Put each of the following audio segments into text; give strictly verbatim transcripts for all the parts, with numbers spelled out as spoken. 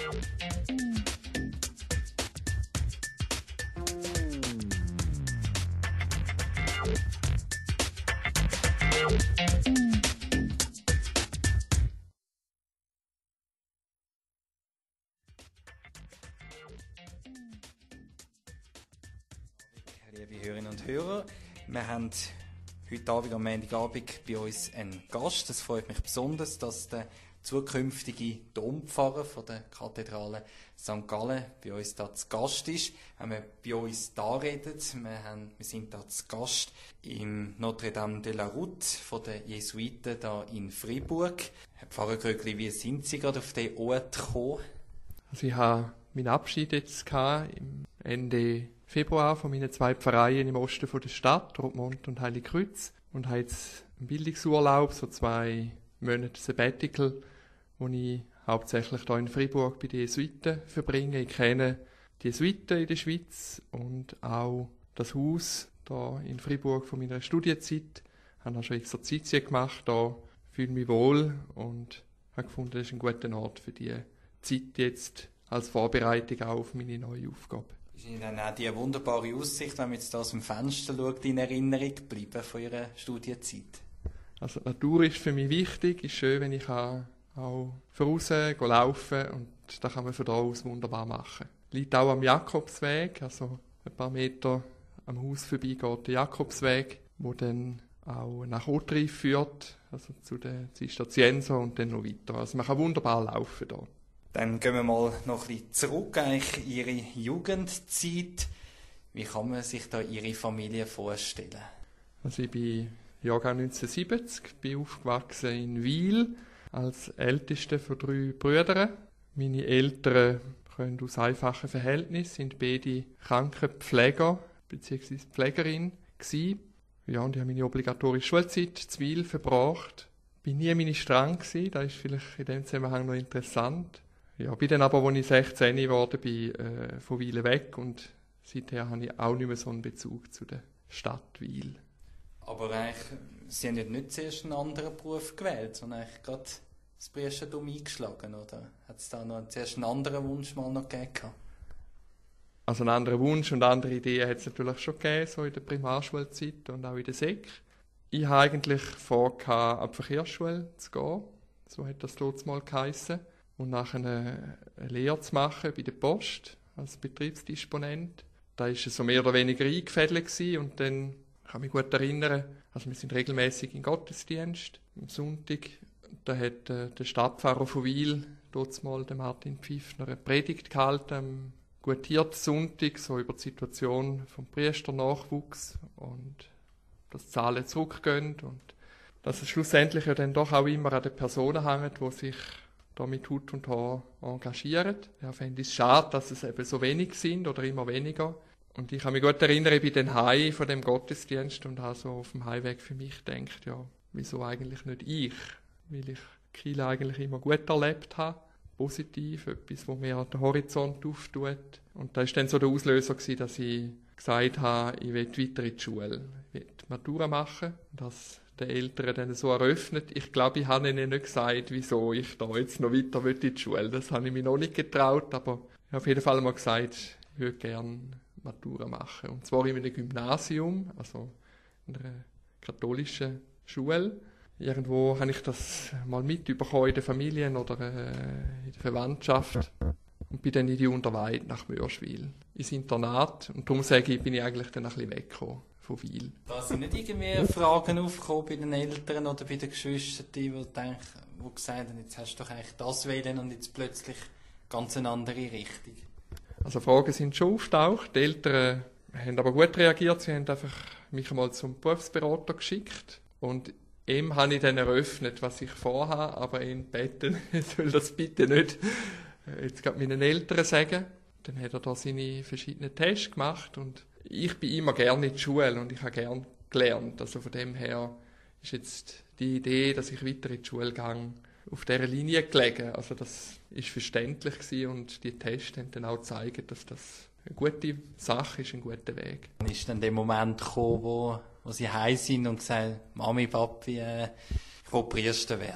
Liebe Hörerinnen und Hörer, wir haben heute Abend, am Montagabend, bei uns einen Gast. Es freut mich besonders, dass der zukünftige Dompfarrer von der Kathedrale Sankt Gallen bei uns da zu Gast ist. Wenn wir bei uns da reden, wir, haben, wir sind da zu Gast im Notre-Dame de la Route von den Jesuiten da in Freiburg. Herr Pfarrer Krögli, wie sind Sie gerade auf diesen Ort gekommen? Also ich habe meinen Abschied jetzt gehabt, im Ende Februar von meinen zwei Pfarreien im Osten von der Stadt, Rottmund und Heiligkreuz, und habe jetzt einen Bildungsurlaub, so zwei Monate Sabbatical, wo ich hauptsächlich hier in Freiburg bei den Jesuiten verbringe. Ich kenne die Jesuiten in der Schweiz und auch das Haus hier in Freiburg von meiner Studienzeit. Ich habe auch schon Exerzitien gemacht, da fühle mich wohl und habe gefunden, das ist ein guter Ort für die Zeit jetzt als Vorbereitung auch auf meine neue Aufgabe. Ist Ihnen dann auch die wunderbare Aussicht, wenn man jetzt aus dem Fenster schaut, in Erinnerung geblieben von Ihrer Studienzeit? Also die Natur ist für mich wichtig, ist schön, wenn ich auch voraus laufen kann, und das kann man von da aus wunderbar machen. Liegt auch am Jakobsweg, also ein paar Meter am Haus vorbei geht der Jakobsweg, wo dann auch nach Ottrif führt, also zu der Zisterzienser und dann noch weiter. Also man kann wunderbar laufen da. Dann gehen wir mal noch ein bisschen zurück eigentlich in Ihre Jugendzeit. Wie kann man sich da Ihre Familie vorstellen? Also ich bin Jahrgang neunzehnhundertsiebzig, bin aufgewachsen in Wil als ältester von drei Brüdern. Meine Eltern kommen aus einfachen Verhältnissen, sind beide Krankenpfleger bzw. Pflegerin gewesen. Ja, und ich habe meine obligatorische Schulzeit in Wil verbracht. Ich war nie ministrant gewesen, das ist vielleicht in dem Zusammenhang noch interessant. Ja, bin dann aber, als ich sechzehn geworden bin, äh, von Wil weg, und seither habe ich auch nicht mehr so einen Bezug zu der Stadt Wil. Aber eigentlich, Sie haben ja nicht zuerst einen anderen Beruf gewählt, sondern eigentlich gerade das Priestertum eingeschlagen, oder? Hat es da noch zuerst einen anderen Wunsch mal noch gegeben? Also einen anderen Wunsch und andere Ideen hat es natürlich schon gegeben, so in der Primarschulzeit und auch in der Sek. Ich habe eigentlich vor, an die Verkehrsschule zu gehen, so hat das dort mal geheissen, und nachher eine, eine Lehre zu machen bei der Post als Betriebsdisponent. Da war es so mehr oder weniger eingefädelt gewesen, und dann ich kann mich gut erinnern, also wir sind regelmäßig in Gottesdienst am Sonntag. Da hat äh, der Stadtpfarrer von Wil, dort mal der Martin Pfiffner, eine Predigt gehalten am Guthirt-Sonntag, so über die Situation vom Priesternachwuchs und dass die Zahlen zurückgehen und dass es schlussendlich ja dann doch auch immer an den Personen hängt, die sich da mit Hut und Haar engagieren. Ja, fände ich es schade, dass es eben so wenig sind oder immer weniger. Und ich kann mich gut erinnern, ich bin dann heim von dem Gottesdienst und habe so auf dem Heimweg für mich gedacht, ja, wieso eigentlich nicht ich? Weil ich Kirche eigentlich immer gut erlebt habe, positiv, etwas, wo mir den Horizont auftut. Und da war dann so der Auslöser gewesen, dass ich gesagt habe, ich will weiter in die Schule, ich will die Matura machen. Das den Eltern dann so eröffnet. Ich glaube, ich habe ihnen nicht gesagt, wieso ich da jetzt noch weiter in die Schule will. Das habe ich mir noch nicht getraut, aber ich habe auf jeden Fall mal gesagt, ich würde gerne Matura machen. Und zwar in einem Gymnasium, also in einer katholischen Schule. Irgendwo habe ich das mal mitbekommen in den Familien oder äh, in der Verwandtschaft. Und bin dann in die Unterweid nach Mörschwil, ins Internat. Und darum sage ich, bin ich eigentlich dann ein bisschen weggekommen von Wil. Da sind nicht irgendwie Fragen aufgekommen bei den Eltern oder bei den Geschwistern, die, denken, die gesagt haben, jetzt hast du doch eigentlich das wählen und jetzt plötzlich ganz eine andere Richtung. Also Fragen sind schon auftaucht. Die Eltern haben aber gut reagiert. Sie haben einfach mich einmal zum Berufsberater geschickt. Und ihm habe ich dann eröffnet, was ich vorhabe, aber ihn gebeten, er soll das bitte nicht jetzt gerade meinen Eltern sagen. Dann hat er da seine verschiedenen Tests gemacht und ich bin immer gerne in die Schule und ich habe gerne gelernt. Also von dem her ist jetzt die Idee, dass ich weiter in die Schule gehe, auf dieser Linie gelegen. Also das ist verständlich gewesen und die Tests haben dann auch gezeigt, dass das eine gute Sache ist, ein guter Weg. Wann ist dann der Moment gekommen, wo, wo sie heim sind und gesagt haben, Mami, Papi, äh, ich will Priester werden?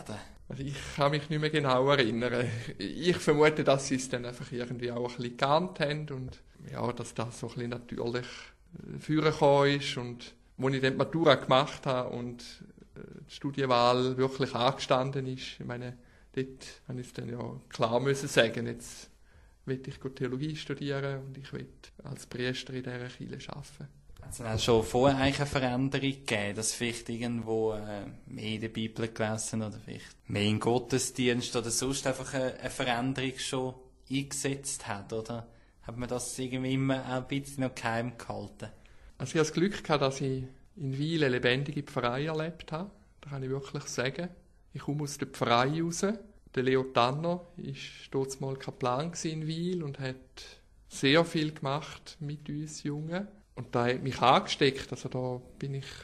Also ich kann mich nicht mehr genau erinnern. Ich vermute, dass sie es dann einfach irgendwie auch ein bisschen geahnt haben und ja, dass das so ein bisschen natürlich vorgekommen ist. Und als ich dann die Matura gemacht habe und die Studienwahl wirklich angestanden ist, ich meine, dort habe ich es dann ja klar müssen sagen, jetzt will ich Theologie studieren und ich will als Priester in dieser Kirche arbeiten. Hat es schon vorher eigentlich eine Veränderung gegeben, dass vielleicht irgendwo äh, mehr in der Bibel gelesen oder vielleicht mehr im Gottesdienst oder sonst einfach eine, eine Veränderung schon eingesetzt hat, oder hat man das irgendwie immer auch ein bisschen noch geheim gehalten? Also ich habe das Glück gehabt, dass ich in Wil eine lebendige Pfarrei erlebt habe. Das kann ich wirklich sagen. Ich komme aus der Pfarrei raus. Der Leo Tanner war dort mal Kaplan in Wil und hat sehr viel gemacht mit uns Jungen. Und da hat mich angesteckt, also da bin ich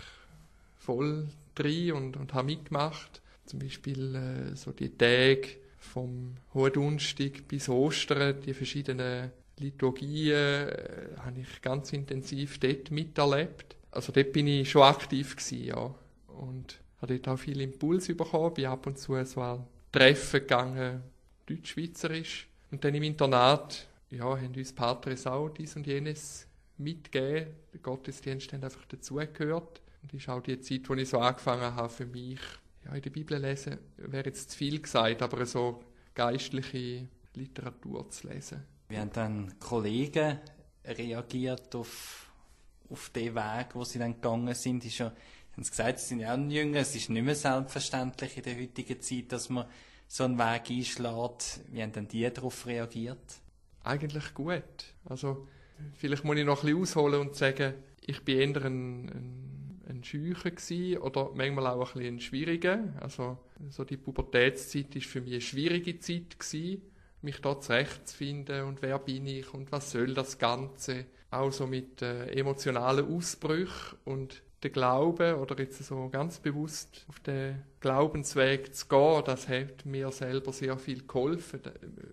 voll drin und, und habe mitgemacht. Zum Beispiel äh, so die Tage vom Hohendunstig bis Ostern, die verschiedenen Liturgien, äh, habe ich ganz intensiv dort miterlebt. Also dort bin ich schon aktiv gewesen, ja. Und habe dort auch viel Impuls bekommen, bin ab und zu so an Treffen gegangen, deutsch-schweizerisch. Und dann im Internat, ja, haben uns Patres auch dies und jenes mitgegeben. Der Gottesdienst hat einfach dazugehört. Und das ist auch die Zeit, wo ich so angefangen habe, für mich, ja, in der Bibel lesen, wäre jetzt zu viel gesagt, aber so geistliche Literatur zu lesen. Wie haben dann Kollegen reagiert auf, auf den Weg, wo sie dann gegangen sind? Ist ja, haben sie gesagt, sie sind ja auch jünger, es ist nicht mehr selbstverständlich in der heutigen Zeit, dass man so einen Weg einschlägt. Wie haben dann die darauf reagiert? Eigentlich gut. Also, vielleicht muss ich noch ein bisschen ausholen und sagen, ich war eher ein, ein, ein Scheucher gewesen oder manchmal auch ein bisschen ein Schwieriger. Also, so die Pubertätszeit war für mich eine schwierige Zeit gewesen, mich da zurechtzufinden und wer bin ich und was soll das Ganze. Auch so mit äh, emotionalen Ausbrüchen und der Glaube oder jetzt so ganz bewusst auf den Glaubensweg zu gehen, das hat mir selber sehr viel geholfen,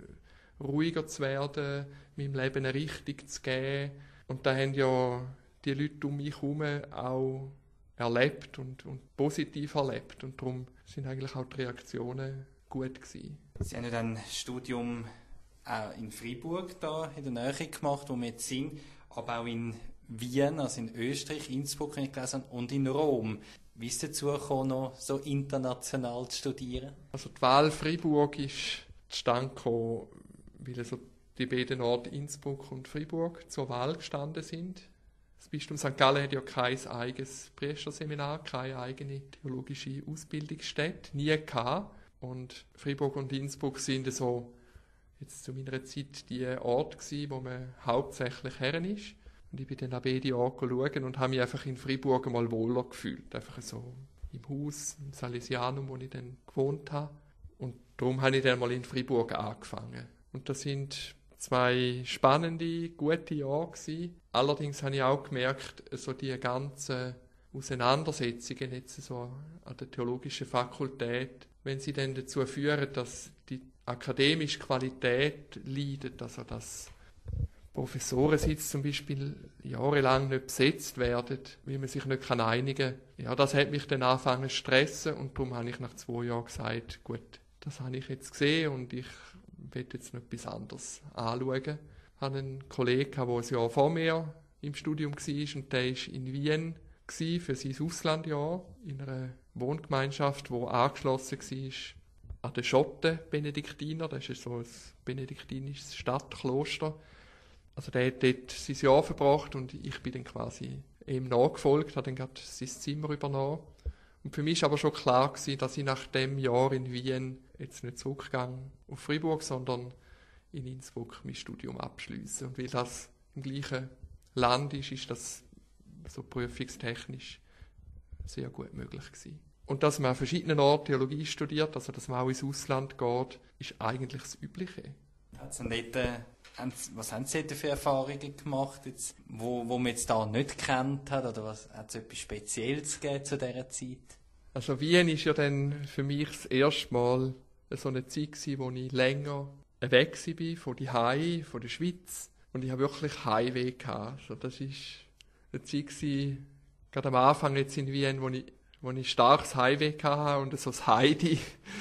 ruhiger zu werden, meinem Leben eine Richtung zu geben. Und da haben ja die Leute um mich herum auch erlebt und, und positiv erlebt. Und darum sind eigentlich auch die Reaktionen gut gewesen. Sie haben ja dann ein Studium auch in Freiburg da in der Nähe gemacht, wo wir jetzt sind, aber auch in Wien, also in Österreich, Innsbruck, wenn ich gelesen habe, und in Rom. Wie ist es dazu gekommen, noch so international zu studieren? Also die Wahl Freiburg ist zustande gekommen, weil also die beiden Orte Innsbruck und Freiburg zur Wahl gestanden sind. Das Bistum Sankt Gallen hat ja kein eigenes Priesterseminar, keine eigene theologische Ausbildungsstätte, nie gehabt. Und Freiburg und Innsbruck sind so jetzt zu meiner Zeit die Orte gewesen, wo man hauptsächlich her ist. Und ich bin dann an beide Orte schauen und habe mich einfach in Freiburg einmal wohler gefühlt. Einfach so im Haus, im Salesianum, wo ich dann gewohnt habe. Und darum habe ich dann mal in Freiburg angefangen. Und das sind zwei spannende, gute Jahre gewesen. Allerdings habe ich auch gemerkt, so die ganzen Auseinandersetzungen jetzt so an der theologischen Fakultät, wenn sie dann dazu führen, dass die akademische Qualität leidet, also dass Professorensitz zum Beispiel jahrelang nicht besetzt werden, weil man sich nicht einigen kann. Ja, das hat mich dann angefangen zu stressen und darum habe ich nach zwei Jahren gesagt, gut, das habe ich jetzt gesehen und ich will jetzt noch etwas anderes anschauen. Ich hatte einen Kollegen, der ein Jahr vor mir im Studium war und der war in Wien für sein Auslandjahr in einer Wohngemeinschaft, die angeschlossen war an den Schotten-Benediktiner. Das ist so ein benediktinisches Stadtkloster. Also der hat dort sein Jahr verbracht und ich bin dann quasi ihm nachgefolgt, habe dann gerade sein Zimmer übernommen. Und für mich war aber schon klar gewesen, dass ich nach dem Jahr in Wien jetzt nicht zurückgehe auf Freiburg, sondern in Innsbruck mein Studium abschließe. Und weil das im gleichen Land ist, ist das so prüfungstechnisch sehr gut möglich gewesen. Und dass man an verschiedenen Orten Theologie studiert, also dass man auch ins Ausland geht, ist eigentlich das Übliche. Also nicht, äh, was haben Sie denn für Erfahrungen gemacht, jetzt, wo, wo man jetzt da nicht gekannt hat? Oder was, hat es etwas Spezielles gegeben zu dieser Zeit? Also Wien ist ja dann für mich das erste Mal so eine Zeit gewesen, wo ich länger weg war von die Hai, von der Schweiz. Und ich habe wirklich Heimweh gehabt. Also das ist eine Zeit gewesen, gerade am Anfang jetzt in Wien, wo ich, wo ich starkes Heimweh hatte und so das Heidi,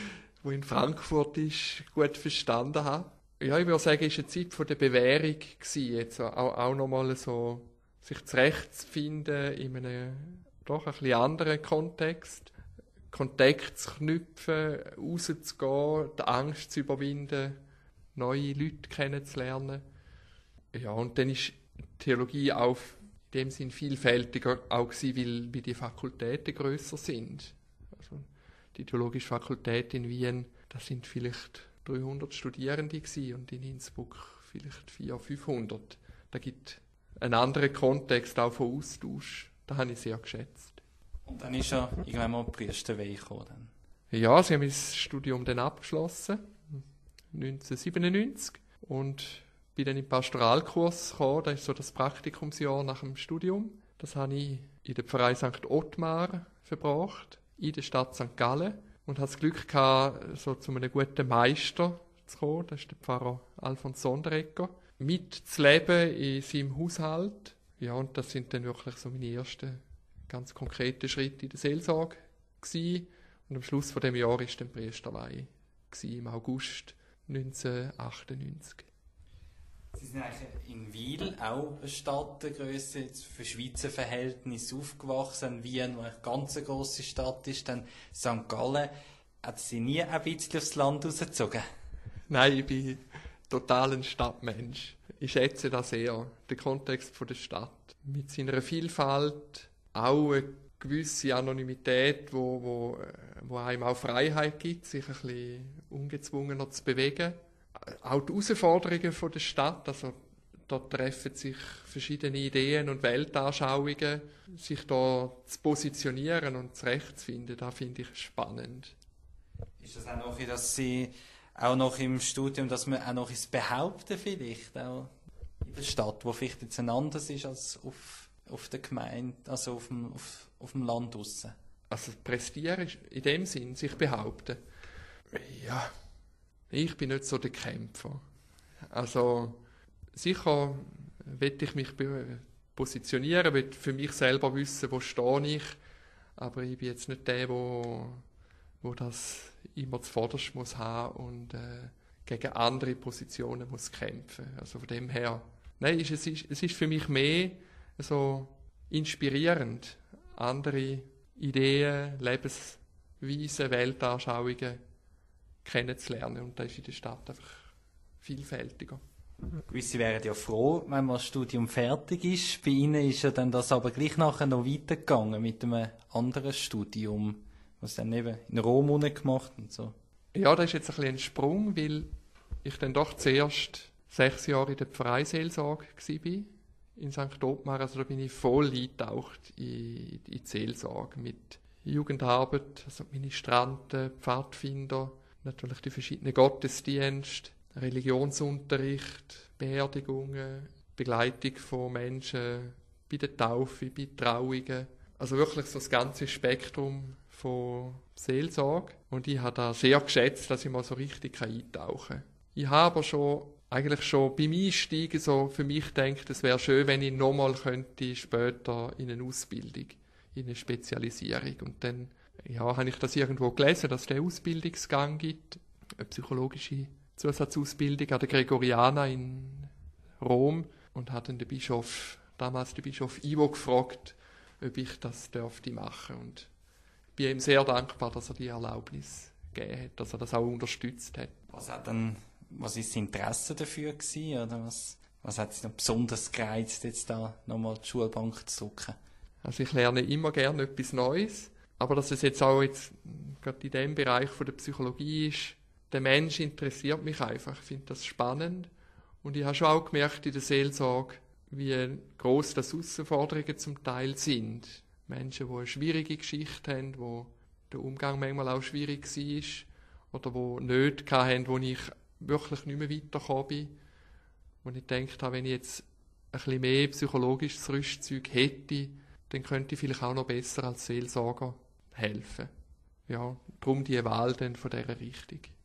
wo in Frankfurt ist, gut verstanden habe. Ja, ich würde sagen, es war eine Zeit von der Bewährung gewesen, jetzt auch, auch nochmal so sich zurechtzufinden in einem doch ein bisschen anderen Kontext. Kontakt zu knüpfen, rauszugehen, die Angst zu überwinden, neue Leute kennenzulernen. Ja, und dann ist Theologie auch in dem Sinn vielfältiger auch gewesen, weil, weil die Fakultäten grösser sind. Also die Theologische Fakultät in Wien, das sind vielleicht dreihundert Studierende gewesen und in Innsbruck vielleicht vierhundert, fünfhundert. Da gibt einen anderen Kontext auch von Austausch. Das habe ich sehr geschätzt. Und dann ist ja irgendwann mal die Priesterweihe gekommen. Ja, sie haben mein Studium dann abgeschlossen, neunzehnhundertsiebenundneunzig, und bin dann in den Pastoralkurs gekommen. Das ist so das Praktikumsjahr nach dem Studium. Das habe ich in der Pfarrei Sankt Ottmar verbracht, in der Stadt Sankt Gallen, und hatte das Glück gehabt, so zu einem guten Meister zu kommen. Das ist der Pfarrer Alfons Sonderegger. Mitzuleben in seinem Haushalt. Ja, und das sind dann wirklich so meine ersten ganz konkreten Schritte in der Seelsorge gewesen. Und am Schluss von dem Jahr war dann die Priesterweihe im August neunzehnhundertachtundneunzig. Sie sind eigentlich in Wil, auch eine Stadtgrösse, jetzt für Schweizer Verhältnisse aufgewachsen. Wien, wo eine ganz grosse Stadt ist, dann Sankt Gallen. Hat Sie nie ein bisschen aufs Land rausgezogen? Nein, ich bin total ein Stadtmensch. Ich schätze das sehr, den Kontext der Stadt. Mit seiner Vielfalt, auch eine gewisse Anonymität, wo, wo, wo einem auch Freiheit gibt, sich ein bisschen ungezwungener zu bewegen. Auch die Herausforderungen der Stadt, also dort treffen sich verschiedene Ideen und Weltanschauungen, sich da zu positionieren und zurechtzufinden, das finde ich spannend. Ist das auch noch, dass Sie auch noch im Studium, dass man auch noch ins Behaupten vielleicht, auch in der Stadt, wo vielleicht jetzt ein anderes ist als auf, auf der Gemeinde, also auf dem, auf, auf dem Land draussen? Also prestieren ist in dem Sinn, sich behaupten. Ja, ich bin nicht so der Kämpfer. Also sicher will ich mich positionieren, will für mich selber wissen, wo stehe ich, aber ich bin jetzt nicht der, wo, wo das immer zuvorderst muss haben und äh, gegen andere Positionen muss kämpfen. Also von dem her, nein, es ist, es ist für mich mehr so inspirierend, andere Ideen, Lebensweisen, Weltanschauungen kennenzulernen, und das ist in der Stadt einfach vielfältiger. Gewisse wären ja froh, wenn man das Studium fertig ist. Bei Ihnen ist ja dann das aber gleich nachher noch weitergegangen mit einem anderen Studium, was dann eben in Rom gemacht und so. Ja, das ist jetzt ein bisschen ein Sprung, weil ich dann doch zuerst sechs Jahre in der Pfarreiseelsorge war, in Sankt Ottmar. Also da bin ich voll eingetaucht in, in die Seelsorge mit Jugendarbeit, also Ministranten, Pfadfinder, natürlich die verschiedenen Gottesdienste, Religionsunterricht, Beerdigungen, Begleitung von Menschen bei der Taufe, bei Trauungen. Also wirklich so das ganze Spektrum von Seelsorge. Und ich habe das sehr geschätzt, dass ich mal so richtig eintauchen kann. Ich habe aber schon, eigentlich schon beim Einsteigen so für mich gedacht, es wäre schön, wenn ich nochmal könnte später in eine Ausbildung, in eine Spezialisierung. Und dann ja, habe ich das irgendwo gelesen, dass es den Ausbildungsgang gibt, eine psychologische Zusatzausbildung an der Gregoriana in Rom, und hat dann den Bischof, damals den Bischof Ivo, gefragt, ob ich das dürfte machen. Und ich bin ihm sehr dankbar, dass er die Erlaubnis gegeben hat, dass er das auch unterstützt hat. Was hat denn, was ist das Interesse dafür gewesen, oder was, was hat Sie noch besonders gereizt, jetzt da nochmal die Schulbank zu drücken? Also ich lerne immer gerne etwas Neues, aber dass es jetzt auch jetzt gerade in dem Bereich von der Psychologie ist, der Mensch interessiert mich einfach, ich finde das spannend, und ich habe schon auch gemerkt in der Seelsorge, wie gross das Herausforderungen zum Teil sind. Menschen, die eine schwierige Geschichte haben, wo der Umgang manchmal auch schwierig war, oder die Nöte hatten, wo ich wirklich nicht mehr weitergekommen bin, wo ich gedacht habe, wenn ich jetzt ein bisschen mehr psychologisches Rüstzeug hätte, dann könnte ich vielleicht auch noch besser als Seelsorger helfen. Ja, darum die Wahl dann von dieser Richtung.